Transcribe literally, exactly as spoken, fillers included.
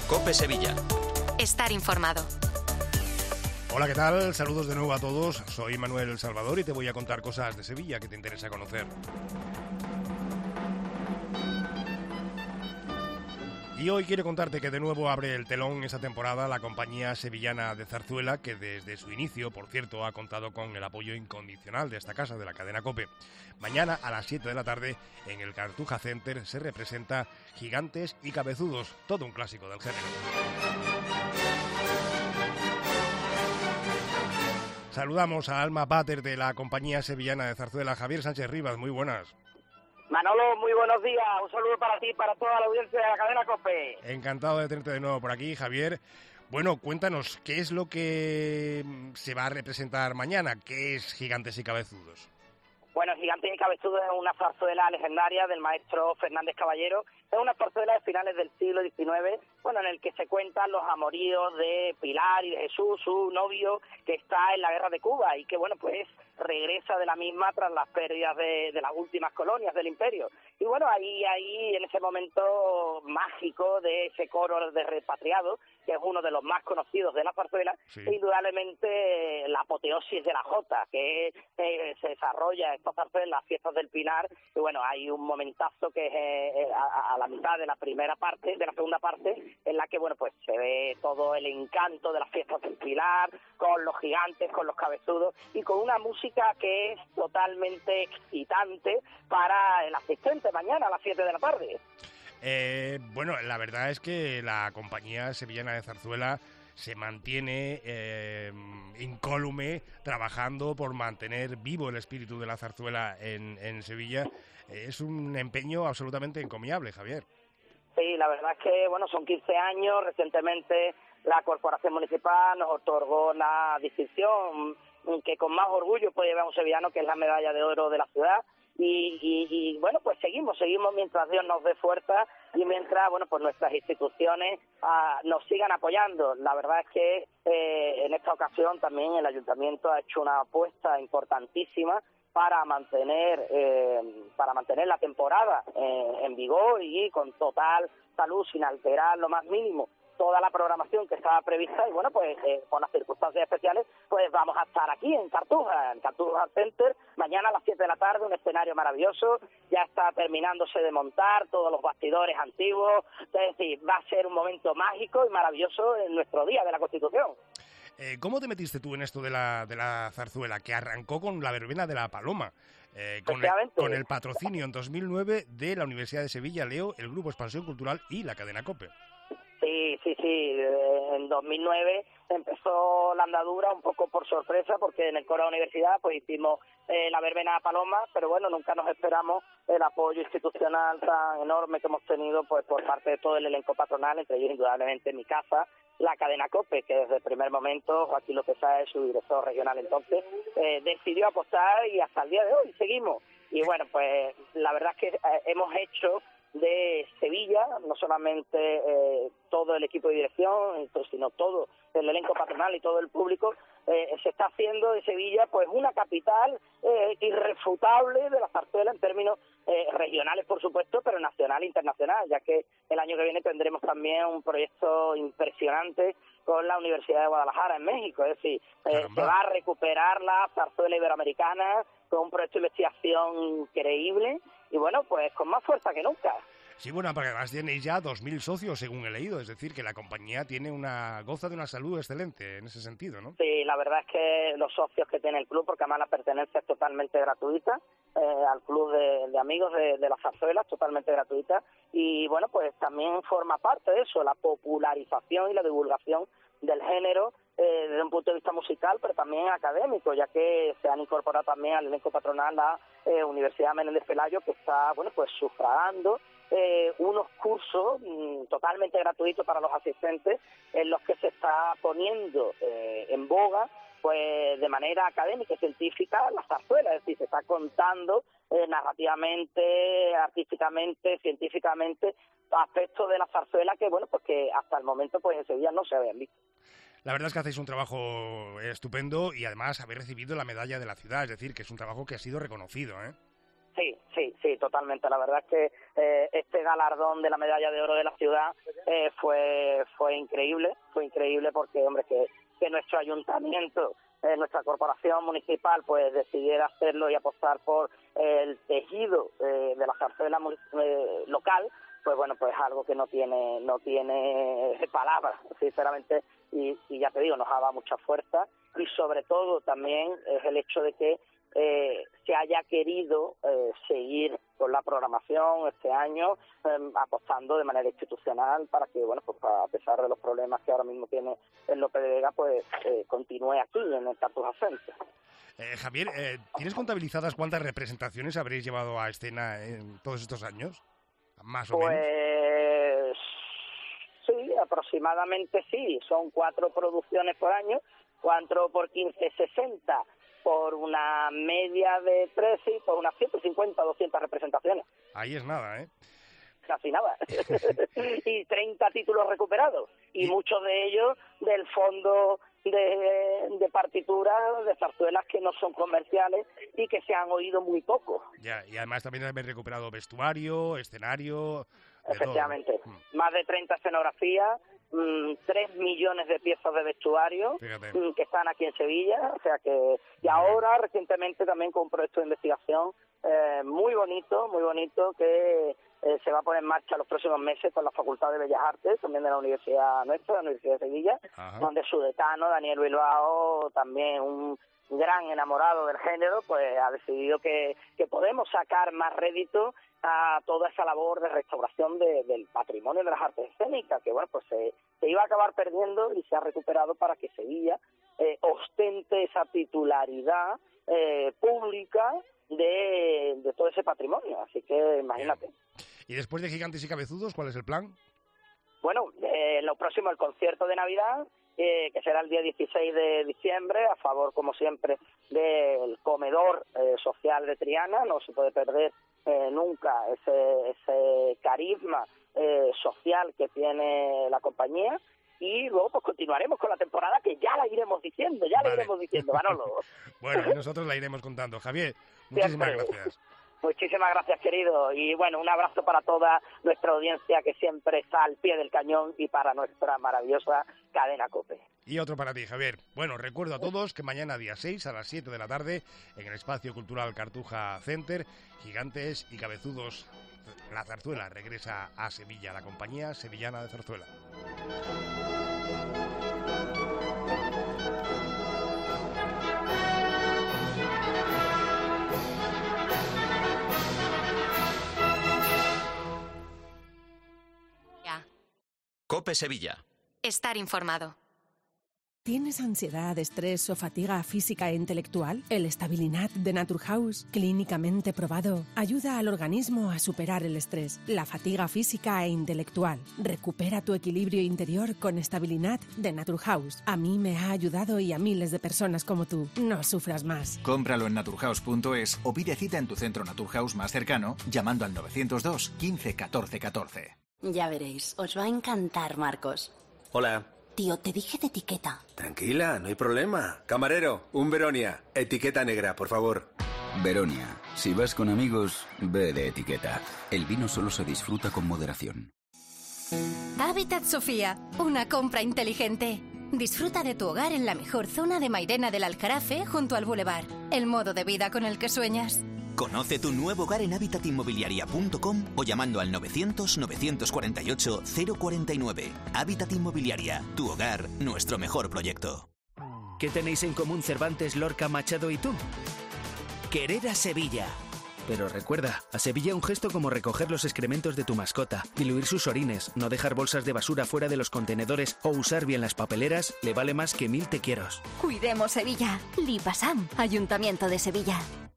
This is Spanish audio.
COPE Sevilla. Estar informado. Hola, ¿qué tal? Saludos de nuevo a todos. Soy Manuel Salvador y te voy a contar cosas de Sevilla que te interesa conocer. Y hoy quiero contarte que de nuevo abre el telón esa temporada la compañía sevillana de zarzuela, que desde su inicio, por cierto, ha contado con el apoyo incondicional de esta casa, de la cadena COPE. Mañana a las siete de la tarde en el Cartuja Center se representa Gigantes y Cabezudos, todo un clásico del género. Saludamos a alma pater de la compañía sevillana de zarzuela, Javier Sánchez Rivas. Muy buenas. Manolo, muy buenos días. Un saludo para ti y para toda la audiencia de la cadena COPE. Encantado de tenerte de nuevo por aquí, Javier. Bueno, cuéntanos, ¿qué es lo que se va a representar mañana? ¿Qué es Gigantes y Cabezudos? Bueno, Gigantes y Cabezudos es una zarzuela legendaria del maestro Fernández Caballero. Es una zarzuela de finales del siglo diecinueve, bueno, en el que se cuentan los amoríos de Pilar y de Jesús, su novio, que está en la guerra de Cuba y que, bueno, pues regresa de la misma tras las pérdidas de, de las últimas colonias del imperio. Y bueno, ahí, ahí, en ese momento mágico de ese coro de repatriados, que es uno de los más conocidos de la zarzuela, sí. Indudablemente la apoteosis de la jota, que eh, se desarrolla esta zarzuela en las fiestas del Pilar, y bueno, hay un momentazo que es eh, a, a la mitad de la primera parte, de la segunda parte, en la que, bueno, pues se ve todo el encanto de las fiestas del Pilar, con los gigantes, con los cabezudos, y con una música que es totalmente excitante para el asistente mañana a las siete de la tarde. Eh, bueno, la verdad es que la compañía sevillana de zarzuela se mantiene eh, incólume trabajando por mantener vivo el espíritu de la zarzuela en, en Sevilla. Eh, es un empeño absolutamente encomiable, Javier. Sí, la verdad es que, bueno, son quince años. Recientemente la Corporación Municipal nos otorgó la distinción que con más orgullo puede llevar un sevillano, que es la medalla de oro de la ciudad. Y, y, y bueno, pues seguimos, seguimos mientras Dios nos dé fuerza y mientras, bueno, pues nuestras instituciones uh, nos sigan apoyando. La verdad es que eh, en esta ocasión también el Ayuntamiento ha hecho una apuesta importantísima para mantener eh, para mantener la temporada eh, en vigor y con total salud, sin alterar lo más mínimo toda la programación que estaba prevista. Y bueno, pues eh, con las circunstancias especiales, pues vamos a estar aquí en Cartuja, en Cartuja Center, mañana a las siete de la tarde, un escenario maravilloso, ya está terminándose de montar todos los bastidores antiguos, es decir, va a ser un momento mágico y maravilloso en nuestro Día de la Constitución. Eh, ¿Cómo te metiste tú en esto de la, de la zarzuela, que arrancó con la verbena de la Paloma, eh, con, el, con el patrocinio en dos mil nueve de la Universidad de Sevilla, Leo, el Grupo Expansión Cultural y la cadena COPE? Sí, sí, sí. En dos mil nueve empezó la andadura un poco por sorpresa, porque en el coro de la universidad pues hicimos eh, la verbena de Paloma, pero bueno, nunca nos esperamos el apoyo institucional tan enorme que hemos tenido pues por parte de todo el elenco patronal, entre ellos indudablemente mi casa, la cadena COPE, que desde el primer momento Joaquín López Sáez, su director regional entonces, eh, decidió apostar y hasta el día de hoy seguimos. Y bueno, pues la verdad es que eh, hemos hecho de Sevilla, no solamente eh, todo el equipo de dirección, sino todo el elenco patronal y todo el público, eh, se está haciendo de Sevilla pues una capital eh, irrefutable de la zarzuela en términos eh, regionales, por supuesto, pero nacional e internacional, ya que el año que viene tendremos también un proyecto impresionante con la Universidad de Guadalajara en México. Es decir, eh, se va a recuperar la zarzuela iberoamericana con un proyecto de investigación increíble y bueno, pues con más fuerza que nunca. Sí, bueno, porque además tenéis ya dos mil socios, según he leído, es decir, que la compañía tiene una goza de una salud excelente en ese sentido, ¿no? Sí, la verdad es que los socios que tiene el club, porque además la pertenencia es totalmente gratuita, eh, al club de, de amigos de, de la zarzuela, totalmente gratuita, y bueno, pues también forma parte de eso, la popularización y la divulgación del género, eh, desde un punto de vista musical, pero también académico, ya que se han incorporado también al elenco patronal la eh, Universidad Menéndez Pelayo, que está, bueno, pues sufragando eh, unos cursos mmm, totalmente gratuitos para los asistentes, en los que se está poniendo eh, en boga, pues de manera académica y científica, la zarzuela, es decir, se está contando eh, narrativamente, artísticamente, científicamente, aspectos de la zarzuela que, bueno, pues que hasta el momento pues en Sevilla no se habían visto. La verdad es que hacéis un trabajo estupendo y además habéis recibido la medalla de la ciudad, es decir, que es un trabajo que ha sido reconocido, ¿eh? Sí, sí, sí, totalmente. La verdad es que eh, este galardón de la medalla de oro de la ciudad eh, fue fue increíble, fue increíble porque, hombre, que, que nuestro ayuntamiento, eh, nuestra corporación municipal, pues decidiera hacerlo y apostar por eh, el tejido eh, de la zarzuela eh, local, pues bueno, pues algo que no tiene no tiene palabras, sinceramente, y, y ya te digo, nos ha dado mucha fuerza, y sobre todo también es el hecho de que Eh, se haya querido eh, seguir con la programación este año, eh, apostando de manera institucional para que, bueno, pues a pesar de los problemas que ahora mismo tiene el Lope de Vega, pues eh, continúe aquí en el Cartuja Center. Eh, Javier, eh, ¿tienes contabilizadas cuántas representaciones habréis llevado a escena en todos estos años? Más o pues, menos. Pues sí, aproximadamente sí, son cuatro producciones por año, cuatro por quince, sesenta, por una media de trece y por unas ciento cincuenta, doscientas representaciones. Ahí es nada, ¿eh? Casi nada. Y treinta títulos recuperados. Y, y muchos de ellos del fondo de, de partituras de zarzuelas que no son comerciales y que se han oído muy poco. Ya, y además también habéis recuperado vestuario, escenario... Efectivamente. Todo. Más de treinta escenografías, mmm, tres millones de piezas de vestuario mmm, que están aquí en Sevilla, o sea que... Y ahora, recientemente, también con un proyecto de investigación eh, muy bonito, muy bonito, que eh, se va a poner en marcha los próximos meses con la Facultad de Bellas Artes, también de la Universidad nuestra, la Universidad de Sevilla, Ajá. donde su decano, Daniel Bilbao, también un gran enamorado del género, pues ha decidido que, que podemos sacar más rédito a toda esa labor de restauración de, del patrimonio de las artes escénicas, que bueno, pues se, se iba a acabar perdiendo y se ha recuperado para que Sevilla eh, ostente esa titularidad eh, pública de, de todo ese patrimonio, así que imagínate. Bien. Y después de Gigantes y Cabezudos, ¿cuál es el plan? Bueno, eh, lo próximo, el concierto de Navidad, eh, que será el día dieciséis de diciembre, a favor, como siempre, del comedor eh, social de Triana. No se puede perder eh, nunca ese, ese carisma eh, social que tiene la compañía. Y luego pues continuaremos con la temporada, que ya la iremos diciendo, ya vale. la iremos diciendo, Manolo. Bueno, y nosotros la iremos contando. Javier, muchísimas siempre. gracias. Muchísimas gracias, querido. Y bueno, un abrazo para toda nuestra audiencia que siempre está al pie del cañón y para nuestra maravillosa cadena COPE. Y otro para ti, Javier. Bueno, recuerdo a todos que mañana día seis a las siete de la tarde en el Espacio Cultural Cartuja Center, Gigantes y Cabezudos, la zarzuela regresa a Sevilla, la compañía sevillana de zarzuela. COPE Sevilla. Estar informado. ¿Tienes ansiedad, estrés o fatiga física e intelectual? El Stabilinat de Naturhaus, clínicamente probado, ayuda al organismo a superar el estrés, la fatiga física e intelectual. Recupera tu equilibrio interior con Stabilinat de Naturhaus. A mí me ha ayudado y a miles de personas como tú. No sufras más. Cómpralo en naturhaus punto es o pide cita en tu centro Naturhaus más cercano llamando al novecientos dos, quince, catorce, catorce. Ya veréis, os va a encantar, Marcos. Hola. Tío, te dije de etiqueta. Tranquila, no hay problema. Camarero, un Veronia. Etiqueta negra, por favor. Veronia. Si vas con amigos, ve de etiqueta. El vino solo se disfruta con moderación. Hábitat Sofía. Una compra inteligente. Disfruta de tu hogar en la mejor zona de Mairena del Aljarafe, junto al Boulevard. El modo de vida con el que sueñas. Conoce tu nuevo hogar en hábitat inmobiliaria punto com o llamando al novecientos, novecientos cuarenta y ocho, cero cuarenta y nueve. Hábitat Inmobiliaria, tu hogar, nuestro mejor proyecto. ¿Qué tenéis en común Cervantes, Lorca, Machado y tú? Querer a Sevilla. Pero recuerda, a Sevilla un gesto como recoger los excrementos de tu mascota, diluir sus orines, no dejar bolsas de basura fuera de los contenedores o usar bien las papeleras le vale más que mil te quieros. Cuidemos Sevilla. Lipasam, Ayuntamiento de Sevilla.